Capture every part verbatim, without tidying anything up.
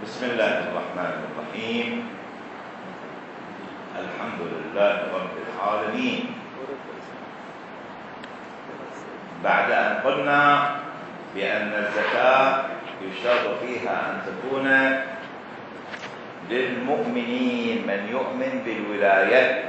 بسم الله الرحمن الرحيم. الحمد لله رب العالمين. بعد أن قلنا بأن الزكاة يشترط فيها أن تكون للمؤمنين من يؤمن بالولاية،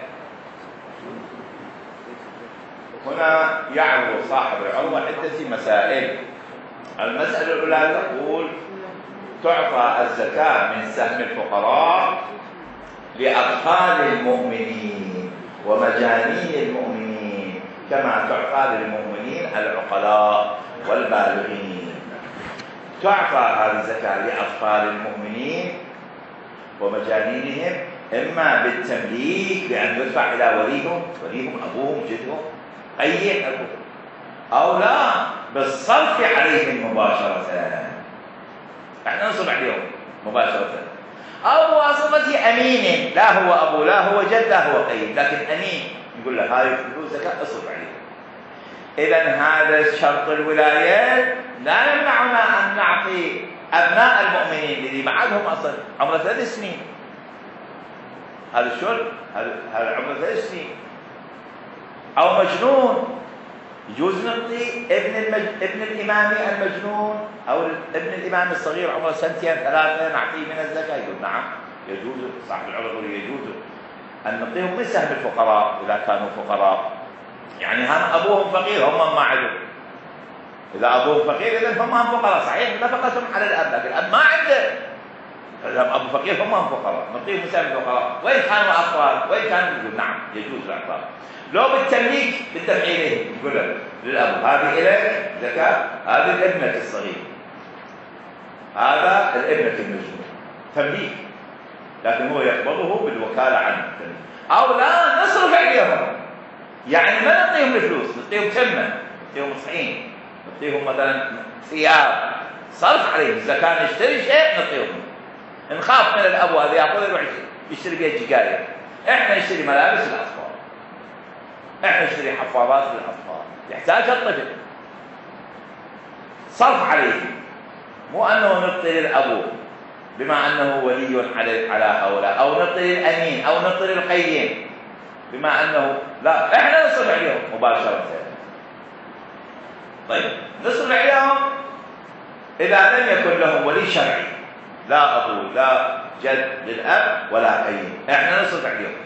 هنا يعرض صاحب العروة عدة مسائل. المسألة الأولى تقول تعطى الزكاة من سهم الفقراء لأطفال المؤمنين ومجانين المؤمنين كما تعطى للمؤمنين العقلاء والبالغين. تعطى هذه الزكاة لأطفال المؤمنين ومجانينهم إما بالتمليك بأن يدفع إلى وليهم، وليهم أبوهم جدهم أي أبوهم، أو لا بالصرف عليهم مباشرة، احنا نصرف عليهم مباشرة، أو بواسطة أمين، لا هو أبو لا هو جد لا هو قيم، لكن أمين يقول له هذه الفلوس زكاة اصرف عليهم. إذا هذا شرط الولاية لا يمنعنا أن نعطي أبناء المؤمنين اللي بعدهم أصلا عمره ثلاث سنين، هذا الشرط هذا عمره ثلاث سنين، أو مجنون يجوز نعطي ابن المج... ابن الإمام المجنون أو ابن الإمام الصغير عمره سنتين ثلاثة نعطيه من الزكاة، يقول نعم يجوز. صاحب العروة يقول يجوز أن نعطيهم من سهم الفقراء إذا كانوا فقراء، يعني هم أبوهم فقير هم ما عندهم، إذا أبوهم فقير إذا هم هم فقراء، صحيح نفقتهم على الأب لكن الأب ما عنده، إذا أبو فقير هم هم فقراء نعطيهم من سهم الفقراء، وإن كانوا أطفال وإن كانوا يقول نعم يجوز الإعطاء. لو بالتمليك بالدفع إليه يقول له للأب هذه إليك زكاة، هذه الابنة الصغير، هذا الابنة المجنون تمليك، لكن هو يقبضه بالوكالة عنه، أو لا نصرف عليهم، يعني ما نعطيهم الفلوس، نعطيهم تمة، نعطيهم صحين، نعطيهم مثلا ثياب، صرف عليهم الزكاة، نشتري شيء نعطيهم، نخاف من الأب هذا يأخذ يروح يشتري بيها الجقاير، إحنا نشتري ملابس للأطفال، احنا نشتري حفاظات للاطفال يحتاج الطفل، صرف عليه، مو انه نعطي للابو بما انه ولي على على هؤلاء، او نعطي للامين او نعطي للقيم بما انه لا، احنا نصرف عليهم مباشره. طيب نصرف عليهم اذا لم يكن لهم ولي شرعي، لا ابو لا جد للاب ولا قيم، احنا نصرف عليهم،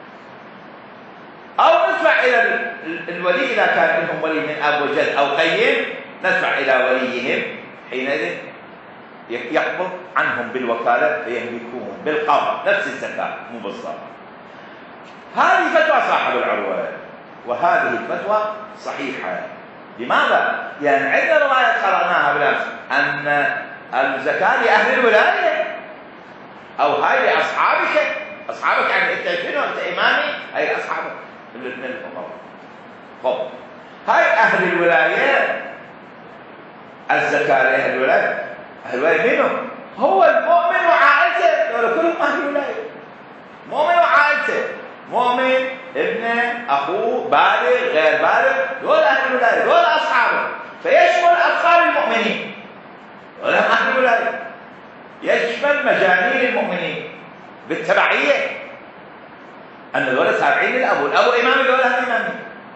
أو ندفع إلى الولي إذا كان لهم ولي من أب وجد أو قيم، ندفع إلى وليهم، حينئذ يقبض عنهم بالوكالة فيملكوهم بالقبض نفس الزكاة مو بالصرف. هذه فتوى صاحب العروة، وهذه الفتوى صحيحة. لماذا؟ لأن يعني عندنا رواية قرأناها بالأمس أن الزكاة لأهل الولاية، أو هاي لأصحابك، أصحابك يعني أنت شنو؟ أنت إمامي، هاي أصحابك الاثنين الفقراء. خب هاي أهل الولاية، الزكاة لأهل الولاية، أهل الولاية منهم؟ هو المؤمن وعائلته، دول كلهم أهل الولاية، مؤمن وعائلته، مؤمن ابنه أخوه بالغ غير بالغ، دول أهل الولاية، دول أصحابه، فيشمل أطفال المؤمنين، دول أهل الولاية، يشمل مجانين المؤمنين بالتبعية، أن ذولا تابعين للأبو، الأبو إمامي ذولا هم إمامي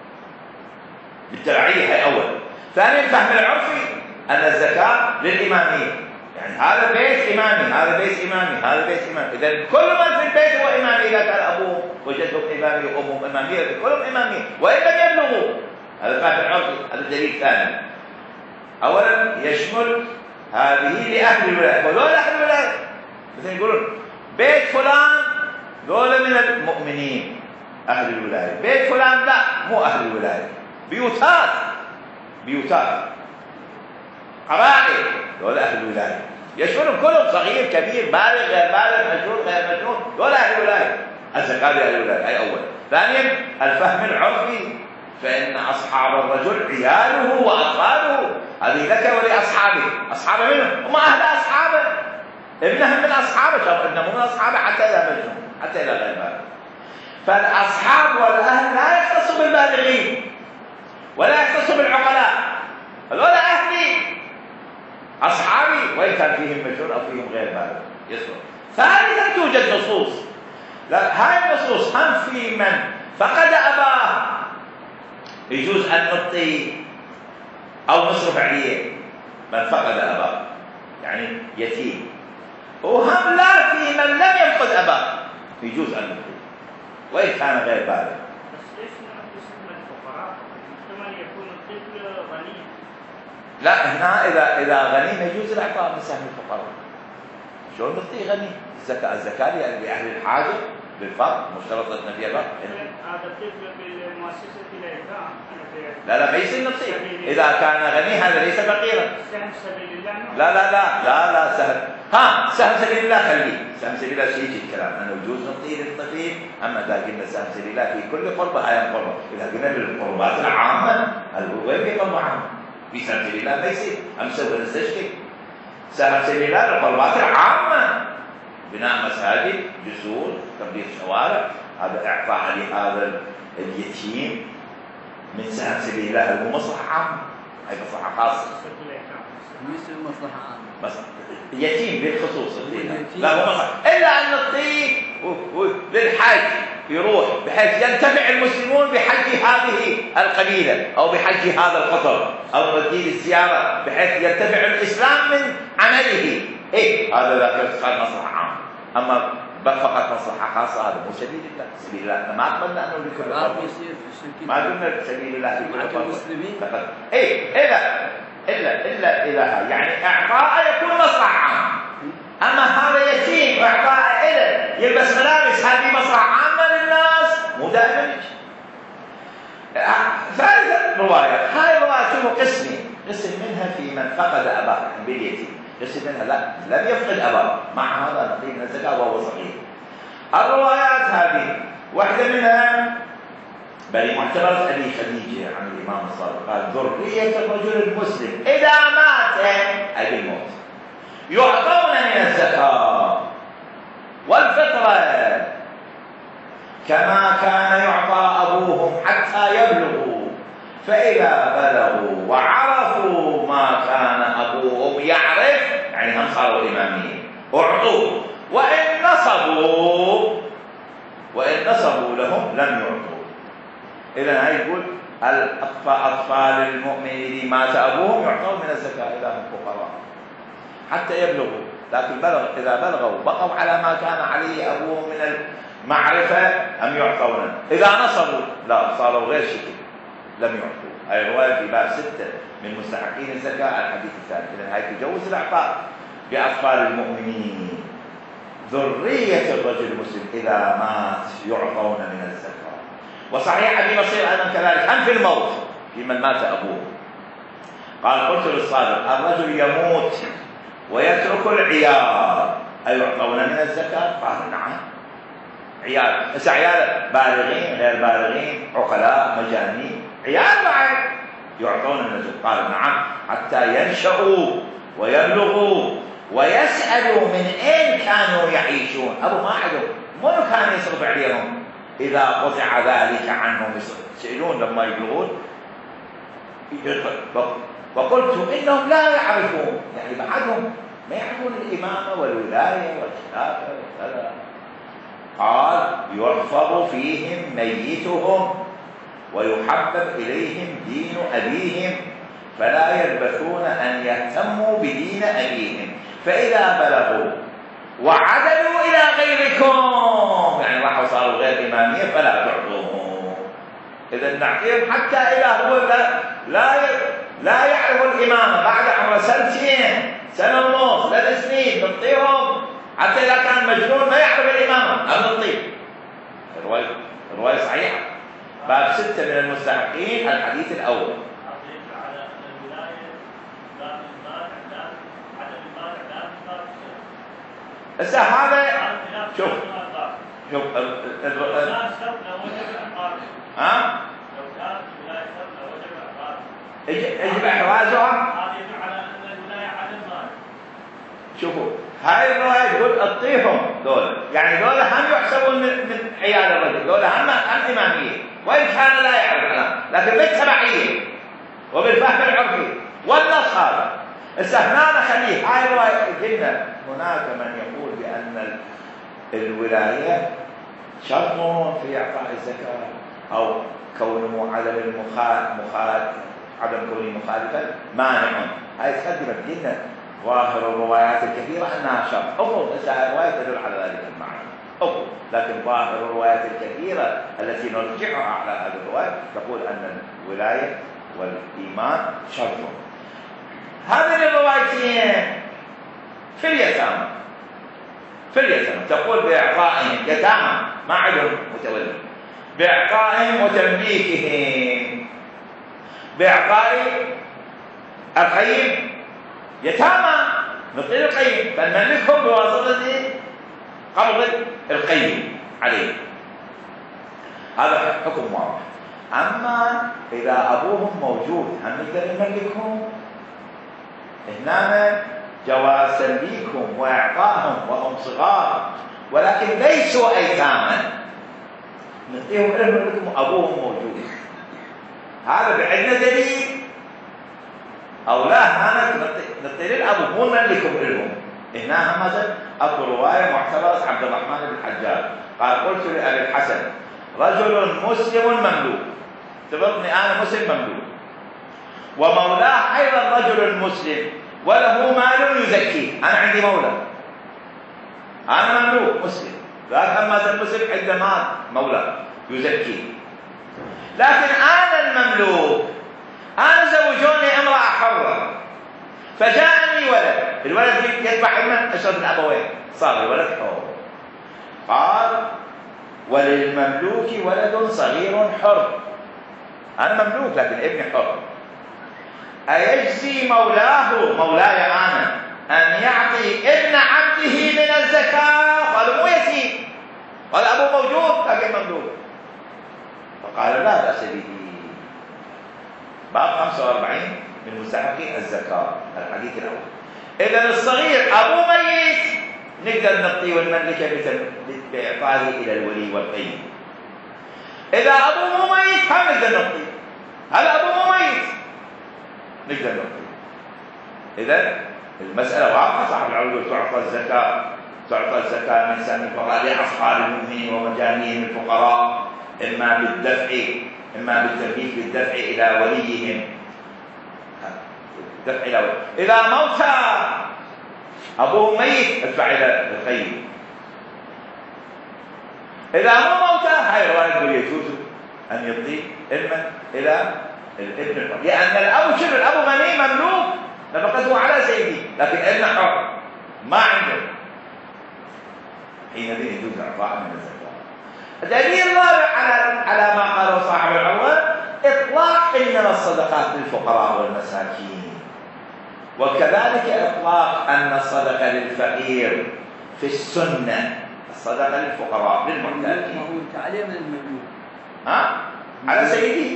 بالتبعية. هي أول. ثانيا الفهم العرفي أن الزكاة للإمامية، يعني هذا البيت إمامي، هذا البيت إمامي، هذا البيت إمامي، إذا كل من في البيت هو إمامي، إذا كان أبوه وجدهم إمامي وأمهم إمامية كلهم إمامية وإن لم يبلغوا، هذا الفهم العرفي، هذا دليل ثاني. أولا يشمل هذه لأهل الولاية، وذولا أهل الولاية، مثل يقولون بيت فلان دول من المؤمنين أهل الولاية، بيت فلان لا مو أهل الولاية، بيوتات بيوتات قبائل، دول أهل الولاية، يشملهم كلهم صغير كبير بالغ غير بالغ مجنون غير مجنون، دول أهل الولاية، الزكاة لأهل الولاية. هي أول. ثانيا الفهم العرفي، فإن أصحاب الرجل عياله وأطفاله، هذه لك ولأصحابه، أصحابه منهم هم أهل أصحابه، ابنهم من أصحابه، شوف ابنه من أصحابه حتى إذا مجنون حتى إلى غير بالغ. فالأصحاب والأهل لا يختصوا بالبالغين ولا يختصوا بالعقلاء، هذول أهلي، أصحابي وإن كان فيهم مجنون أو فيهم غير بالغ يصلح. ثالثا توجد نصوص، لا هاي النصوص هم في من فقد أباه يجوز أن نعطي أو نصرف عليه من فقد أباه يعني يتيم، وهم لا في من لم يفقد أباه يجوز أن نعطي وإن كان غير بالغ. بس ليش نعطي سهم الفقراء؟ احتمال يكون الطفل غني. لا هنا إذا إذا غني يجوز الإعطاء من سهم الفقراء. شلون نعطيه غني؟ الزكاة الزكاة لأهل الحاجة بالفرق مشترط أن فيها فرق. هذا الطفل بالمؤسسة الأيتام. لا لا ما يصير نصيب إذا كان غني، هذا ليس فقيرا. سهم سبيل الله. لا لا لا لا لا سهم ها سهم سبيل الله خليه، سهم سبيل الله شيء يجي الكلام أنه يجوز نعطيه للطفل. أما إذا قلنا سهم سبيل الله في كل قربة هاي قربة، إذا قلنا بالقربات العامة وين في قربة عامة؟ في سهم سبيل الله ما يصير، أمسوا ونستشكي سهم سبيل الله للقربات العامة، بناء مساجد، جسور، تبليغ شوارع، هذا إعطاء لهذا اليتيم من سهم سبيل الله هو مصلحة عامة، هي مصلحة خاصة. يصير مصلحة عامة. بس يتيم بالخصوص لا هو مصلحة، إلا أن نعطيه للحج يروح بحيث ينتفع المسلمون بحج هذه القبيلة أو بحج هذا القطر، أو نوديه الزيارة بحيث ينتفع الإسلام من عمله. إيه هذا لا صار مصلحة عامة. أما فقط مصلحة خاصة هذا مو سبيل الله. سبيل الله ما قلنا أنه لكل قرب، ما قلنا سبيل الله لكل قرب فقط. إيه إلا إلا إلا إلا يعني إعطاء يكون مصلحة عامة. أما هذا يتيم إعطاء إله يلبس ملابس، هذه مصلحة عامة للناس مو دائما. ثالثا رواية، هاي الرواية شوفوا قسمين، قسم منها في من فقد أباه باليتيم، قسم منها لا لم يفقد أباه، مع هذا نقي من الزكاة وهو صحيح. الروايات هذه واحدة منها بل معتبرة أبي خديجة عن الإمام الصادق قال ذرية الرجل المسلم إذا مات أي بالموت يعطون من الزكاة والفطرة كما كان يعطى أبوهم حتى يبلغوا، فإذا بلغوا وعرفوا ما كان أبوهم يعرف يعني هم صاروا إمامين أعطوا، وإن نصبوا وإن نصبوا لهم لم يعطوا. إذا هاي يقول الأطفال المؤمنين مات أبوهم يعطون من الزكاة إذا هم فقراء حتى يبلغوا، لكن بلغ إذا بلغوا بقوا على ما كان عليه أبوهم من المعرفة أم يعطون. إذا نصبوا لا صاروا غير شكل لم يعطوا. هاي رواية في باب ستة من مستحقين الزكاة الحديث الثاني. إذا هاي تجوز الإعطاء بأطفال المؤمنين ذرية الرجل المسلم إذا مات يعطون من الزكاة. وصحيح أبي بصير أيضا كذلك هم في الموت في من مات أبوه قال قلت للصادق الرجل يموت ويترك العيال أيعطون من الزكاة؟ قال نعم عيال، بس عيال بالغين غير بالغين عقلاء مجانين عيال بعد يعطون من الزكاة. قال نعم حتى ينشأوا ويبلغوا ويسألوا من أين كانوا يعيشون. أبو ما عندهم منو كان يصرف عليهم إذا قطع ذلك عنهم يسألون لما يبلغون. وقلت إنهم لا يعرفون يعني بعدهم ما يعرفون الإمامة والولاية والخلافة وكذا. قال يحفظ فيهم ميتهم ويحبب إليهم دين أبيهم فلا يلبثون أن يهتموا بدين أبيهم، فإذا بلغوا وعدلوا إلى غيركم يعني راحوا صاروا غير إمامية فلا تعطوهم. إذا نعطيهم حتى إذا هو لا لا, لا يعرف الإمامة بعد عمر سنتين سنة ونص ثلاث سنين نعطيهم حتى إذا كان مجنون ما يعرف الإمامة أم نعطيه. الرواية الرواية صحيحة باب ستة من المستحقين الحديث الأول. هسه هذا شوف شوف ها يجب احرازها. شوفوا هاي الرواية تقول اعطيهم دول يعني دول هم يحسبون من, من عيال الرجل، دول هم هم إمامية وإن كان لا يعرف الكلام لكن بالتبعية وبالفهم العرفي والنص هذا. هسه هنا نخليه هاي الرواية. قلنا هناك من يقول بأن الولاية شرط في إعطاء الزكاة أو كونه عدم المخالف عدم كونه مخالفا مانع. هاي تقدمت قلنا ظاهر الروايات الكثيرة أنها شرط. أفرض هسه الرواية تدل على ذلك المعنى أفرض، لكن ظاهر الروايات الكثيرة التي نرجعها على هذه الرواية تقول أن الولاية والإيمان شرط. هذه الروايتين في اليتامى في اليتامى تقول بإعطائهم يتامى ما عندهم متولي، بإعطائهم وتمليكهم، بإعطاء القيم يتامى مثل القيم فنملكهم بواسطة قبض القيم عليه. هذا حكم واضح. أما إذا أبوهم موجود هم نقدر نملكهم؟ هنا جواز تمليكهم وإعطائهم وهم صغار ولكن ليسوا أيتاما، نعطيهم لهم أبوهم موجود. هذا بعدنا دليل أو لا؟ هذا نعطي للأبو مو نملكهم لهم. هنا مثلا أكو رواية معتبرة عبد الرحمن بن الحجاج قال قلت لأبي الحسن رجل مسلم مملوك، اعتبرني أنا مسلم مملوك ومولاه أيضا رجل مسلم وله مال يزكيه. أنا عندي مولى، أنا مملوك مسلم، لكن أما المسلم عنده مال مولى يزكيه، لكن أنا المملوك أنا زوجوني امرأة حرة فجاءني ولد، الولد يذبح ابنه أشرف الأبوين صار الولد حر. قال وللمملوك ولد صغير حر، أنا مملوك لكن ابني حر، أيجزي مولاه مولاي أنا أن يعطي ابن عبده من الزكاة؟ قالوا مو يتيم، قال أبوه موجود لكن مملوك. فقال لا بأس به. باب خمسة وأربعين من مستحقين الزكاة الحديث الأول. إذا الصغير أبوه ميت نقدر نعطيه ونملكه بإعطائه إلى الولي والقيم. إذا أبوه مو ميت هم نقدر نعطيه، هلا أبوه مو ميت نقدر نعطيه. إذا المسألة واضحة. صاحب العروض تعطى الزكاة تعطى الزكاة من سهم الفقراء لأصحاب المؤمنين ومجانيهم الفقراء، إما بالدفع إما بالتمليك بالدفع إلى وليهم، دفع إلى ولي. إذا موتى أبوه ميت ادفع إلى القيم. إذا مو موتى هاي الرواية تقول يجوز أن يعطي علما إلى الابن الحر، لأن الأب شنو؟ الأب غني مملوك نفقته على سيدي، لكن ابن حر ما عنده، حينئذ يجوز إعطاء من الزكاة. دليل رابع على على ما قاله صاحب العروة إطلاق إنما الصدقات للفقراء والمساكين، وكذلك إطلاق أن الصدقة للفقير في السنة، الصدقة للفقراء للمحتاجين. ما هو أنت عليه من المملوك؟ ها؟ على سيدي.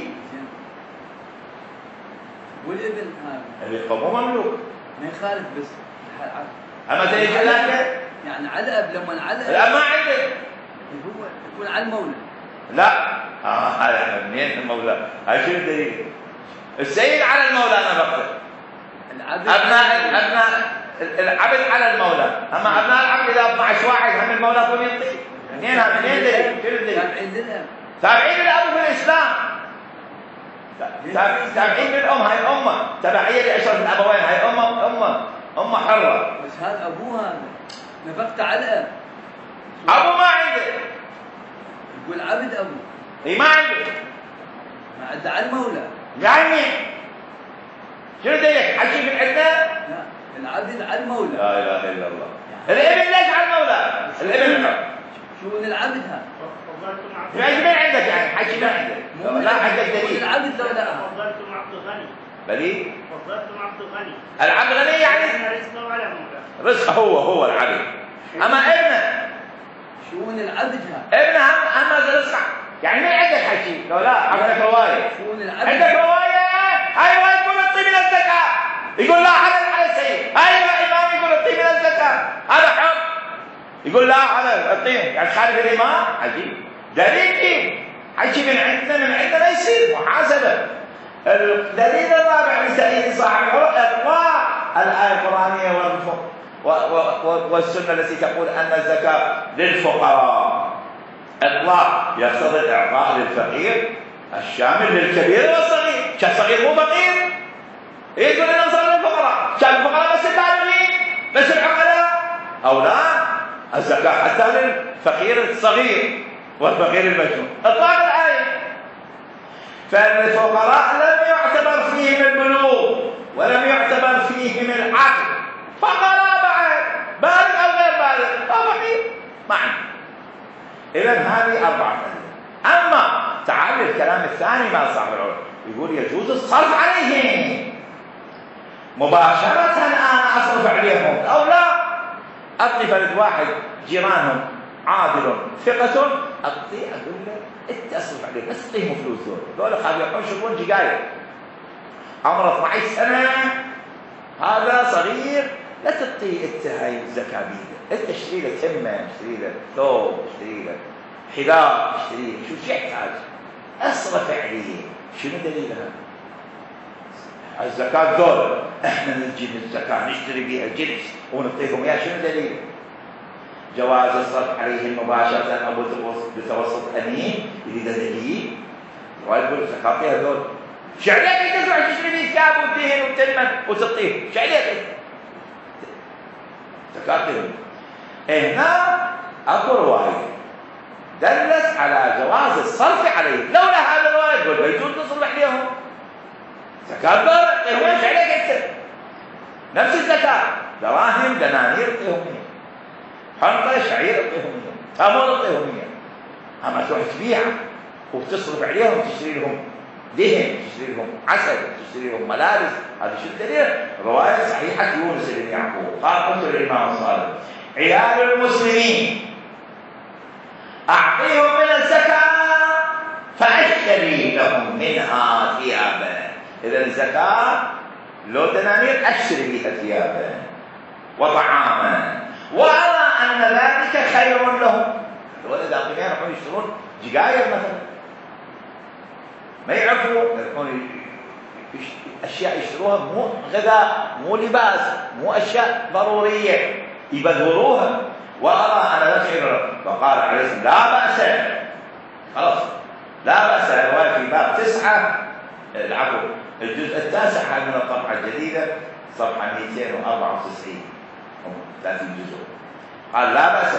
والابن هذا الابن مو مملوك ما يخالف بس أما تيجي لك يعني على الأب لما على الأب ما عنده هو يكون على المولى. لا اه هذا منين المولى؟ هاي شو الدليل؟ السيد على المولى انا بقول ابناء ابناء العبد على المولى، اما ابناء العبد اذا اثنا عشر واحد هم المولى يكون يعطي. منين هذا؟ منين دليل؟ شو الدليل؟ تابعين للأب تابعين للأب في الإسلام، تابعين للأم، هاي أمة تبعية لأشرف الأبوين، هاي أمة أمة أمة حرة. بس هذا أبوه هذا نفقت على الأب، أبو ما عنده، يقول عبد أبوه اي ما عنده، ما عنده على المولى. يعني شنو دليل؟ حكي من عندنا؟ لا العبد على المولى. لا إله إلا الله. الابن ليش على المولى؟ الابن الحر. شو من العبد هذا؟ يعني من عندك يعني حكي من عندك؟ لا عندك دليل. العبد لو لا فضلتم عبد غني. بلي؟ فضلتم عبد غني. العبد غني يعني رزقه على مولاه. رزقه هو هو العبد. أما ابنه شؤون العبد هذا. ابنه هم هم رزقه. يعني من عندك حكي؟ لو لا عندك رواية. شؤون العبد. عندك رواية؟ هاي رواية تقول اعطي من الزكاة. يقول لا حلال على السيد. هاي الإمام يقول اعطي من الزكاة. هذا حر. يقول لا حلال اعطيه. يعني خالف الإمام؟ عجيب. دليل كيف؟ حكي من عندنا من عندنا لا يصير محاسبة. الدليل الرابع من دليل صاحب العروة إطلاق الآية القرآنية والسنة التي تقول أن الزكاة للفقراء إطلاق يقتضي الإعطاء للفقير الشامل للكبير والصغير. كان الصغير مو فقير يقول أنا أوصل للفقراء، كان الفقراء بس البالغين بس العقلاء، أو لا الزكاة حتى للفقير الصغير والفقير المجنون. إطلاق الآية. فالفقراء لم يعتبر فيهم البلوغ ولم يعتبر فيهم العقل، فقراء بعد بالغ أو غير بالغ أو فقير ما عنده. إذا هذه أربعة أدلة. أما تعال الكلام الثاني مع صاحب العلم يقول يجوز الصرف عليهم مباشرة. أنا أصرف عليهم أو لا أعطي فرد واحد جيرانهم عادل ثقة أعطيه أقول له أنت أصرف عليه بس تعطيهم فلوس دول دول خابيقون شربون جقاير عمره اثني عشر سنة، هذا صغير لا تعطيه أنت هاي الزكاة بيده، أنت اشتري له تمة، اشتري له ثوب، اشتري له حذاء، اشتري له شو يحتاج أصرف عليه. شنو دليلها؟ الزكاة دول احنا نجيب الزكاة نشتري بيها جنس ونعطيهم اياه، شنو دليل؟ جواز الصرف عليهم مباشرة أو بتوسط أمين يريد دليل ويقول الزكاة فيها دول. شو عليك انت تروح تشتري بيه ثياب ودهن وتلمن وتعطيه؟ شو عليك انت؟ زكاة فيهم. هنا اكو رواية دلت على جواز الصرف عليهم، لولا هذا الرواية يقول بيجوز نصرف عليهم زكاة دول اعطيهم ايش عليك انت؟ نفس الزكاة دراهم دنانير اعطيهم اياه، حنطة شعير اعطيهم اياه، تمر اعطيهم اياه. اما تروح تبيعها وتصرف عليهم تشتري لهم دهن، تشتري لهم عسل، تشتري لهم ملابس، هذا شو الدليل؟ رواية صحيحة يونس بن يعقوب قال قلت للإمام الصادق عيال المسلمين أعطيهم من الزكاة فأشتري لهم منها ثيابا. إذا الزكاة لو دنانير أشتري بها ثيابا وطعاما، وأرى أن ذلك خير لهم. الولد أغنياء يروحون يشترون جقاير مثلا ما يعرفوا يروحون أشياء يشتروها مو غذاء مو لباس مو أشياء ضرورية يبذروها، وأرى أن ذلك خير لهم. فقال عليه السلام لا بأس، خلاص لا بأس. الرواية في باب تسعة العفو الجزء التاسع من الطبعة الجديدة صفحة مئتين وأربعة وتسعين ثلاثين جزء قال لا بأس.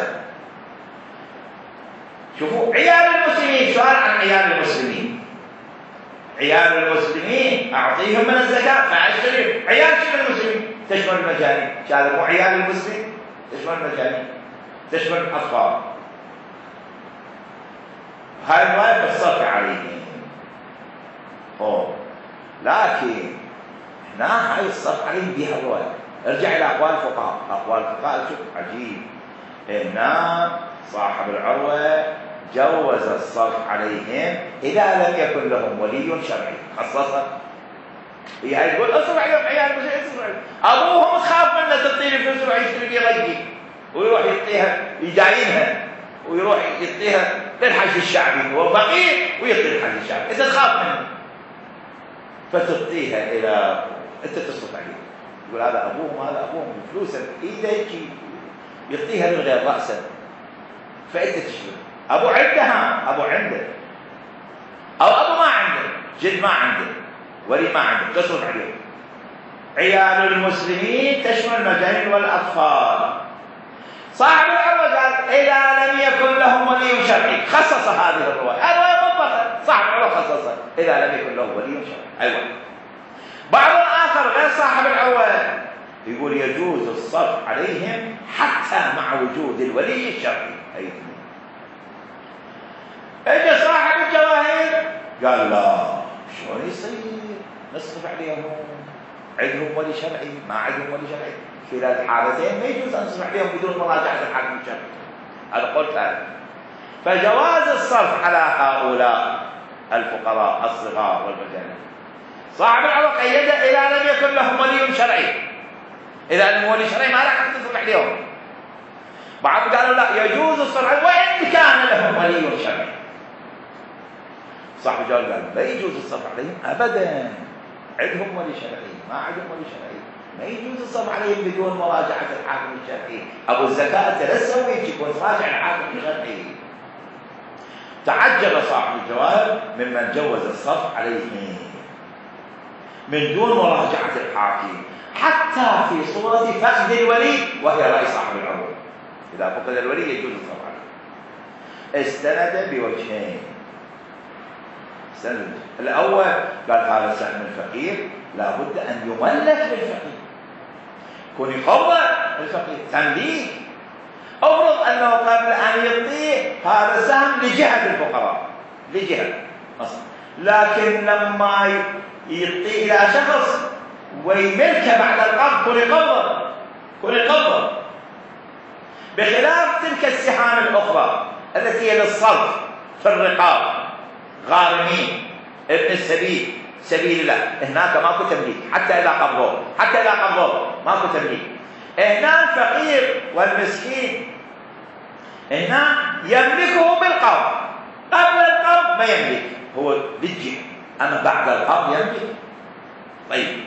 شوفوا عيال المسلمين، سؤال عن عيال المسلمين. عيال المسلمين أعطيهم من الزكاة فأشتري. عيال شنو المسلمين؟ تشمل المجانين، هذا مو عيال المسلمين، تشمل المجانين، تشمل الأطفال. هاي الرواية في الصرف عليهم. أوه لكن هنا هاي الصرف عليهم بها الرواية. ارجع إلى أقوال الفقهاء، أقوال الفقهاء شوف عجيب. هنا صاحب العروة جوز الصرف عليهم إذا لم يكن لهم ولي شرعي، خصصا هي تقول اصرف عليهم عيال بس اصرف عليهم، ابوهم تخاف منه تعطيه الفلوس يروح يشتري بيه رجي ويروح يعطيها يداينها ويروح يعطيها للحج الشعبي، هو فقير ويعطي للحج الشعبي، انت تخاف منه فتعطيها الى انت تصرف عليه. يقول هذا ابوهم هذا ابوهم بفلوسه بايده يجي يعطيها للغير راسا، فانت تشتري. ابو عندها ابو عنده او ابو ما عنده، جد ما عنده، ولي ما عنده، تصرف عليه. عيال المسلمين تشمل المجانين والاطفال. صاحب العروة قال اذا لم يكن لهم ولي شرعي، خصص هذه الروايه، الروايه مطلقه، صاحب العروة خصصها اذا لم يكن له ولي شرعي. ايوه. بعض الاخر غير صاحب العروة يقول يجوز الصرف عليهم حتى مع وجود الولي الشرعي. ايوه. اجى صاحب الجواهر قال لا شلون يصير نصرف عليهم عندهم ولي شرعي ما عندهم ولي شرعي، في هذه الحالتين ما يجوز ان نصرف عليهم بدون مراجعه الحاكم الشرعي. هذا قول ثالث. فجواز الصرف على هؤلاء الفقراء الصغار والمجانين صاحب العروة قيده اذا لم يكن لهم ولي شرعي، اذا لم ولي شرعي ما راح تصرف عليهم. بعض قالوا لا يجوز الصرف وان كان لهم ولي شرعي. صاحب الجواب قال لا يجوز الصرف عليهم ابدا، عندهم ولي شرعي ما عندهم ولي شرعي ما يجوز الصرف عليهم بدون مراجعة الحاكم الشرعي. أبو الزكاة تلسوا يكون راجع الحاكم الشرعي. تعجب صاحب الجواب ممن جوز الصرف عليهم من دون مراجعة الحاكم حتى في صورة فقد الولي وهي رأي صاحب العروض. إذا فقد الولي يجوز الصرف عليه. استند بوجهين. استند الأول قال هذا سهم الفقير لابد أن يملك للفقير، كون يقبض الفقير تمليك. أفرض أنه قبل أن يعطيه هذا سهم لجهة الفقراء لجهة أصلا، لكن لما يعطيه إلى شخص ويملكه بعد القبض كون يقبض كون يقبض بخلاف تلك السهام الأخرى التي هي للصرف في الرقاب، غارمين، ابن السبيل، سبيل الله، هناك ماكو تمليك حتى إذا قبضوه حتى إذا قبضوه ماكو تمليك. هنا الفقير والمسكين هنا يملكه بالقبض، قبل القبض ما يملك، هو بالجهة، أما بعد القبض يملك. طيب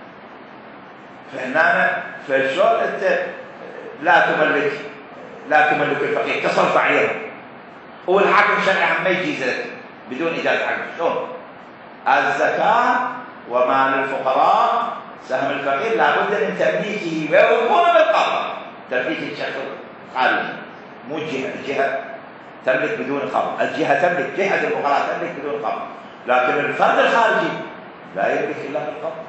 فهنا فشلون أنت لا تملك لا تملك الفقير تصرف عليه والحاكم الشرعي هم ما يجيز لك بدون إجازة حاكم؟ شلون؟ الزكاة ومال الفقراء سهم الفقير لابد من تمليكه ويكون بالقبض، تمليك الشخص الخارجي مو الجهة، الجهة تملك بدون قبض، الجهة تملك، جهة الفقراء تملك بدون قبض، لكن الفرد الخارجي لا يملك إلا بالقبض.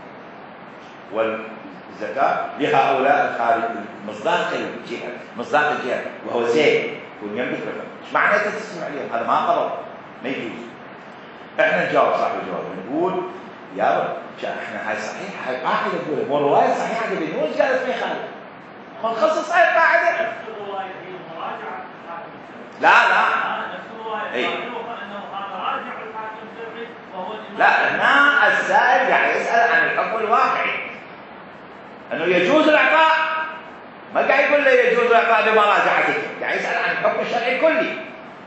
والزكاة لهؤلاء الخارج مصداق الجهة مصداق الجهة وهو زين يكون يملك بالقبض. ايش معنى تسمع عليهم؟ هذا ما قبض ما يجوز. احنا نجاوب صاحب الجواب نقول يا رب احنا هاي صحيح هاي قاعده تقول مو روايه صحيحه قبل نوز قالت في خالد ونخصص هاي القاعده. لا لا اي لا هنا السائل قاعد يسال عن الحكم الواقعي انه يجوز الاعطاء، ما قاعد يقول له يجوز الاعطاء بمراجعتك، قاعد يسال عن الحكم الشرعي الكلي.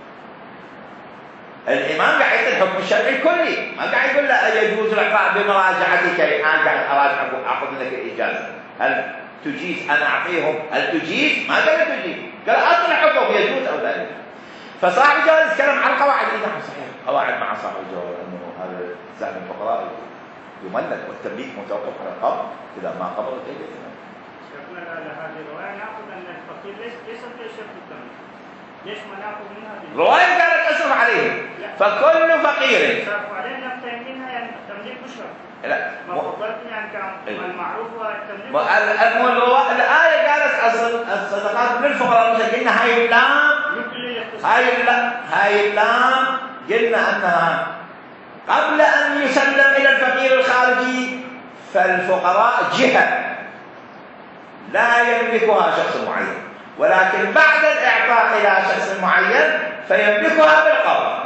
الإمام قاعد يقول الحكم الشرعي الكلي، ما قاعد يقول لا يجوز الإعطاء بمراجعتك، أنا قاعد أراجعك وآخذ لك الإجازة، هل تجيز أنا أعطيهم؟ هل تجيز؟ ما قال تجيز، قال أصل الحكم يجوز أو لا يجوز. فصاحب الجواب يتكلم عن القواعد. إذا صحيح قواعد مع صاحب الجواب أنه هذا سهم الفقراء يملك والتمليك متوقف على القبض، إذا ما قبض كيف يتملك؟ شكرا على هذه الرواية نأخذ أن الفقير ليس ليس في شرط التمليك. ليش ما ناخذ منها؟ رواية قالت اصرف عليهم، فكل فقير صرف علينا نفتهم منها يعني التمليك مشرف. لا ما فضلت يعني كان المعروف هو التمليك. الآية قالت أصل الصدقات للفقراء، قلنا هاي اللام هاي اللام هاي اللام قلنا أنها قبل أن يسلم إلى الفقير الخارجي فالفقراء جهة لا يملكها شخص معين، ولكن بعد الإعطاء إلى شخص معين فيملكها بالقبض.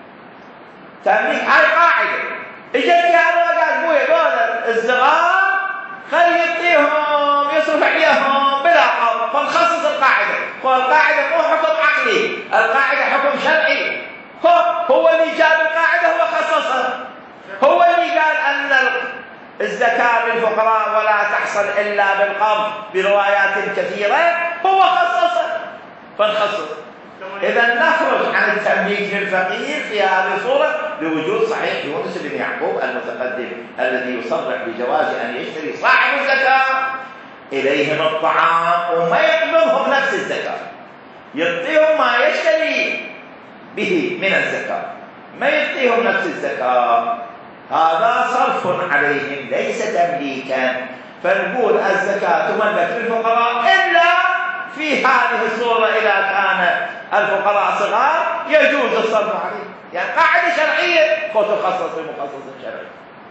تمليك هاي قاعدة. إجت هذا وقال بويا دول الصغار خلي يعطيهم يصرف عليهم بلا قبض، فنخصص القاعدة. والقاعدة مو حكم عقلي، القاعدة حكم شرعي. هو هو اللي جاب القاعدة، هو خصصها، هو اللي قال أن الزكاة للفقراء ولا تحصل إلا بالقبض بروايات كثيرة، هو خصصها فنخصص. إذا نخرج عن التمليك للفقير في هذه الصورة لوجود صحيح يونس بن يعقوب المتقدم الذي يصرح بجواز أن يشتري صاحب الزكاة إليهم الطعام وما يقبضهم نفس الزكاة، يعطيهم ما يشتري به من الزكاة، ما يعطيهم نفس الزكاة. هذا صرف عليهم ليس تمليكا. فنقول الزكاة تملك للفقراء إلا في هذه الصورة إذا كان الفقراء صغار يجوز الصرف عليهم، يعني قاعدة شرعية خذ تخصص بمخصص شرعي.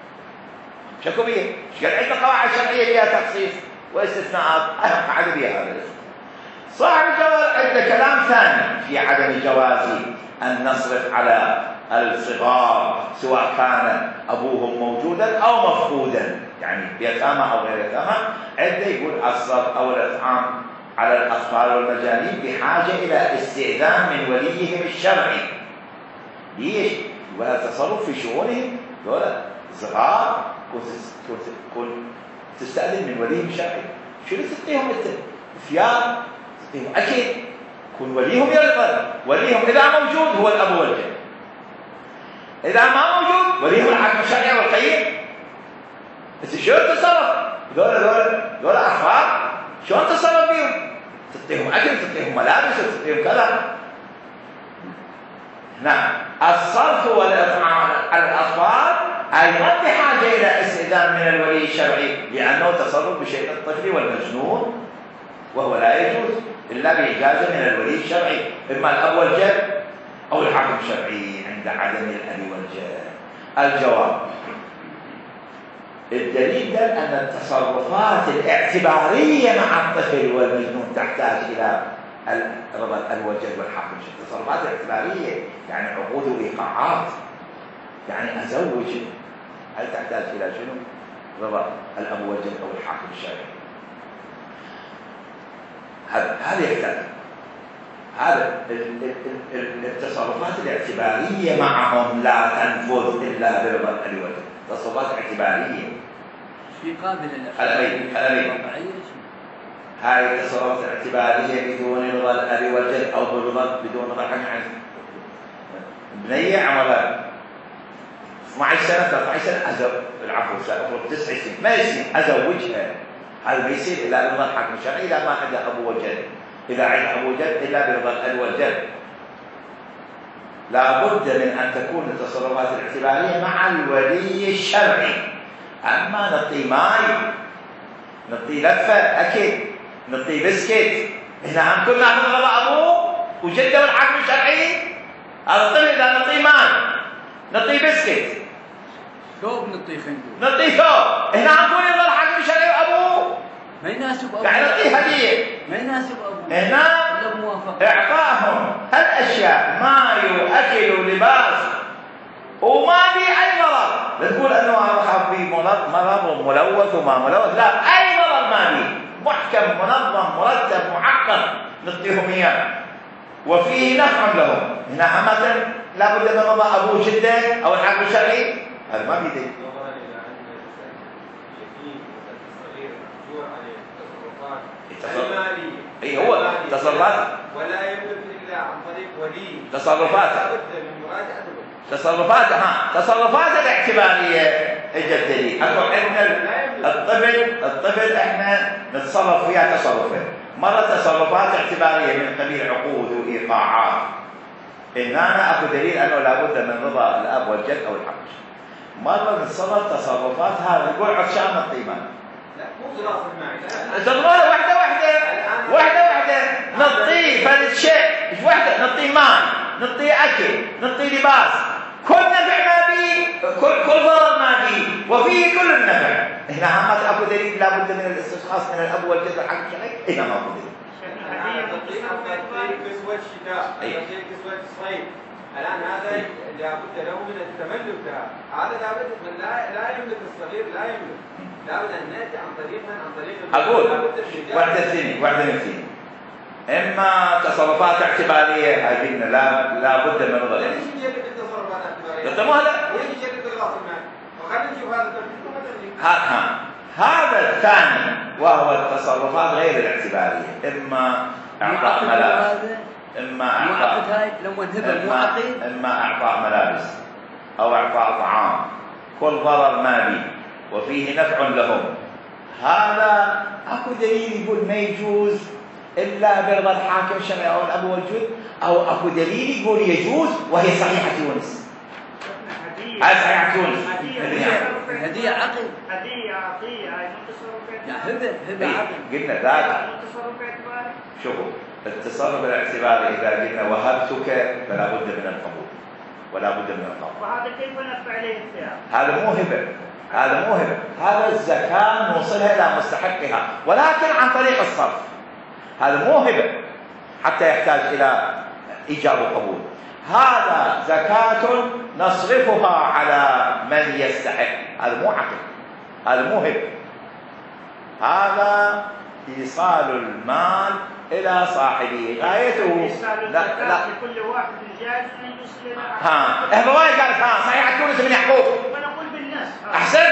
شكو بيه؟ ايش قال عندنا قواعد شرعية فيها تخصيص واستثناءات، أهم قاعدة بها هذا. صاحب الجواز عنده كلام ثاني في عدم جواز أن نصرف على الصغار سواء كان أبوهم موجودا أو مفقودا، يعني يتامى أو غير يتامى. عنده يقول الصرف أو الإطعام على الأطفال والمجانين بحاجة إلى استئذان من وليهم الشرعي. ليش؟ وهذا تصرف في شؤونهم، دولة صغار كن تستأذن من ولي شرعي. شنو تعطيهم انت؟ ثياب، تعطيهم اكل، يكون وليهم يرضى. وليهم اذا موجود هو الاب والجد، اذا ما موجود وليهم الحاكم الشرعي والقيم. بس شلون تتصرف؟ ذول ذول ذول اطفال شلون تتصرف بيهم؟ تعطيهم اكل، تعطيهم ملابس، تعطيهم كذا. نعم، الصرف والإطعام على الأطفال أيضا بحاجة إلى استئذان من الولي الشرعي، لأنه تصرف بشيء الطفل والمجنون، وهو لا يجوز إلا بإجازة من الولي الشرعي، إما الأب والجد أو الحاكم الشرعي عند عدم الأب والجد. الجواب: الدليل دل أن التصرفات الاعتبارية مع الطفل والمجنون تحتاج إلى رضا الوجد والحاكم. التصرفات الاعتبارية يعني عقود وإيقاعات، يعني أزوج، هل تحتاج إلى شنو؟ رضا الأب والجد أو الحاكم الشرعي. هذا هذا يحتاج، هذا التصرفات الاعتبارية معهم لا تنفذ إلا برضا الوجد. تصرفات اعتبارية في قابل الأخير هاي التصرفات الاعتبارية بدون رضا الأب والجد أو برضا بدون رضا الحاكم. يعني بنية عمرها اثني عشر سنة ثلاثة عشر سنة أزوج، العفو سأفرض تسع سنين ما يصير أزوجها، هذا ما يصير إلا برضا الحاكم الشرعي إذا ما عندها أبو وجد. إذا عندها أبو وجد إلا برضا الأب والجد. لا بد من أن تكون التصرفات الاعتبارية مع الولي الشرعي. أما نعطي ماي، نعطي لفة أكل، نعطي بسكت، هنا هم كنا ناخذ رضا أبوه وجده والحاكم الشرعي. هذا الطفل إذا نعطي ماي، نعطي بسكت، ثوب، نعطي خندق، نعطي ثوب، هنا هم كنا رضا الحاكم الشرعي وأبوه ما يناسب أبوه، يعني نعطي هدية، ما يناسب أبوه. هنا إعطاهم هالأشياء ماي وأكل ولباس وما في أي ضرر. لا تقول أنه أنا أخاف به مرض مرض ملوث وما ملوث، لا، أي ضرر ما به، محكم منظم مرتب محقق نعطيهم إياه وفيه نفع لهم. هنا مثلا لا بد من رضا أبوه جده أو الحاكم الشرعي، هذا ما بيدي. اي هو تصرفات ولا يملك الا عن طريق ولي تصرفات لابد من مراجعه تصرفات ها تصرفات الاعتباريه. اجى الدليل اكو عندنا الطفل الطفل احنا نتصرف فيها تصرفين، مره تصرفات اعتباريه من قبيل عقود وايقاعات، هنا اكو دليل انه لابد من رضا الاب والجد او الحاكم. مره نتصرف تصرفات هذا نقول عطشان الطيبان، لا مو دراسه الماء، تضربها واحده واحده واحده واحده، نعطيه فرد شيء واحده، نعطيه ماء، نعطيه اكل، نعطيه لباس، كل نفع ما بيه، كل كل ضرر ما بيه وفيه كل النفع. هنا عامة اكو دليل لابد من الاستشخاص من الاب والجد والحاكم الشرعي، هنا ماكو دليل. تعطيه كسوة شتاء، تعطيه كسوة صيف، الان هذا لابد له من التملك لها، هذا لابد من لا لا يملك الصغير، لا يملك، لابد ان ناتي عن طريق من عن طريق اقول واحده اثنين واحده اثنين، اما تصرفات اعتباريه هاي قلنا لا لابد من رضا. ليش نجرب التصرفات الاعتباريه؟ طب ما هذا ليش نجرب الغاص المال؟ وخلينا نشوف هذا الترتيب ها هذا الثاني وهو التصرفات غير الاعتباريه، اما اعطاء ملابس، اما اعطاء اما, إما اعطاء ملابس او اعطاء طعام، كل ضرر ما بي وفيه نفع لهم، هذا اكو دليل يقول ما يجوز الا برضا الحاكم الشرعي او الاب والجد، او اكو دليل يقول يجوز وهي صحيحه تونس. هاي صحيحه تونس، هديه عقل، هديه عطيه، هاي مو تصرف لا هبه هبه عقل. قلنا ذاك مو تصرف اعتباري. شوفوا التصرف الاعتباري اذا قلنا وهبتك فلا بد من القبول ولا بد من القبول. وهذا كيف نرفع عليه الثياب؟ هذا مو هبه، هذا مو هبه، هذا الزكاه نوصلها الى مستحقها ولكن عن طريق الصرف. هذا مو هبه حتى يحتاج الى ايجاب وقبول، هذا زكاه نصرفها على من يستحق، هذا مو عقل، هذا مو هبه، هذا ايصال المال الى صاحبه غايته. لا لا لكل واحد جائز ان يوصل الى ها الروايه قالت ها صحيحه تونس بن يعقوب، ونقول بالناس احسن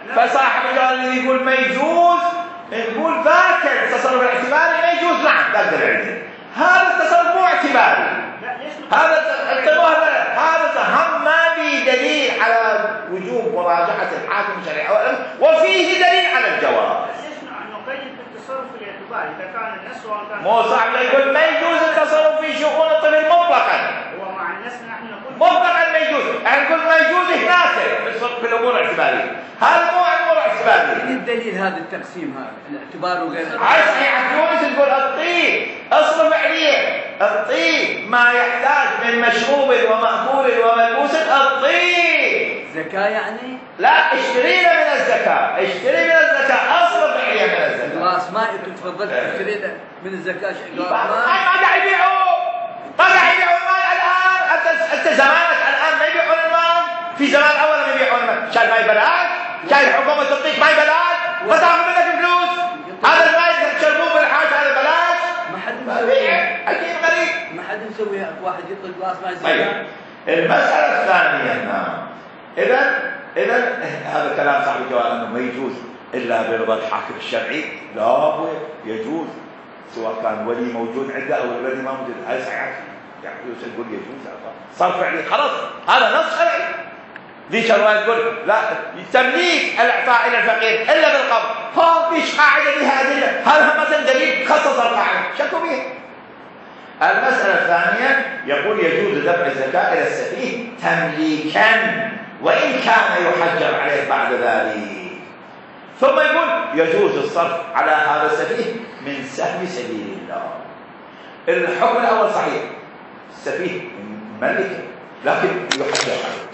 فصاحب الجواب اللي يقول ما يجوز نقول ذاك التصرف الاعتباري ما يجوز، نعم تقدر عليه. هذا التصرف مو اعتباري، هذا هذا هذا هم ما في دليل على وجوب مراجعة الحاكم الشرعي وفيه دليل على الجواز. التصرف الاعتباري اذا كان النص سواء كان مو صعب يقول ما يجوز التصرف في شؤون الطفل مطلقا. هو مع النص نحن نقول مطلقا ما يجوز، يعني نقول ما يجوز هناك في الامور الاعتباريه، هذا مو امور اعتباريه. ايه الدليل هذا التقسيم هذا الاعتبار وغير عايز يعدون تقول الطيب اصرف عليه، الطيب ما يحتاج من مشروب ومأكول وملبوس، الطيب زكاة يعني؟ لا اشترينا من الزكاة، اشتري من الزكاة، اصرف عليه من الزكاة. راس ماء انتم تفضلت تشتري من الزكاة ما قاعد يبيعوا، ما قاعد يبيعوا المال الان، انت انت زمانك الان ما يبيعون المال، في زمان اول ما يبيعون المال، شايف ماي بلاش، شايف الحكومة تعطيك ماي بلاش، وتاخذ منك فلوس، هذا الماي تشربوه بالحاج هذا بلاش. ما حد مسويها، اكيد غريب، ما حد مسويها، واحد يطلق راس ماء زكاة. طيب المسألة الثانية هنا، إذا إذا هذا كلام صاحب الجواب أنه ما يجوز إلا برضا الحاكم الشرعي، لا يجوز سواء كان ولي موجود عنده أو الولي ما موجود. هذا صحيح يعني يقول يجوز صرف عليه خلاص، هذا نص شرعي. ذي شرعي تقول لا تمليك الإعطاء إلى الفقير إلا بالقبض، ها فيش قاعدة بها أدلة، هذا مثلا دليل خصص القاعدة شكوا به. المسألة الثانية يقول يجوز دفع الزكاة إلى السفيه تمليكا وإن كان يحجر عليه بعد ذلك. ثم يقول يجوز الصرف على هذا السفيه من سهم سبيل الله. الحكم الأول صحيح، السفيه ملك لكن يحجر عليه.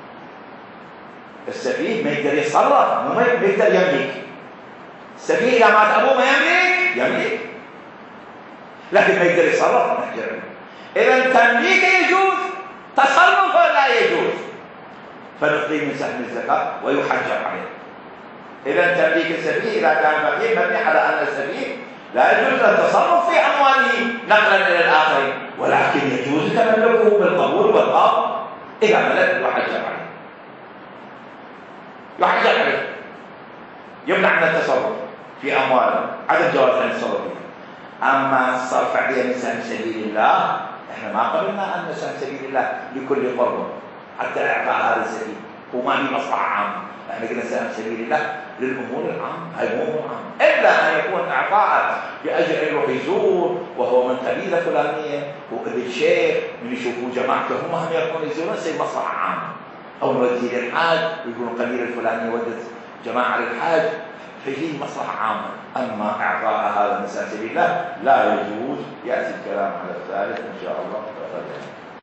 السفيه ما يقدر يتصرف، ما يقدر يملك. السفيه إذا مات أبوه ما يملك، يملك لكن ما يقدر يتصرف نحجر عليه. إذا تمليك يجوز، تصرف لا يجوز، فنعطيه من سهم الزكاة ويحجر عليه. إذا تمليك السفيه إذا كان فقير مبني على أن السفيه لا يجوز التصرف في أمواله نقلا إلى الآخرين، ولكن يجوز تملكه بالقبول والقبض إذا ملك يحجر عليه. يحجر عليه، يمنع من التصرف في أمواله، عدم جواز أن يتصرف فيها. أما الصرف عليه من سهم سبيل الله، إحنا ما قبلنا أن سهم سبيل الله لكل قرب حتى إعطاء هذا السبيل وما هي مصلحة عامة. احنا قلنا سهم سبيل الله للأمور العامة، هاي مو أمور عامة، إلا أن يكون إعطاء بأجر يروح يزور وهو من قبيلة فلانية وابن شيخ من يشوفوا جماعته هم هم يكونوا يزورون سي مصلحة عامة، أو نودي للحاج ويقولون قبيلة الفلانية ودت جماعة للحاج فيه مصلحة عامة. أما إعطاء هذا من سهم سبيل الله لا يجوز. يأتي الكلام على الثالث إن شاء الله.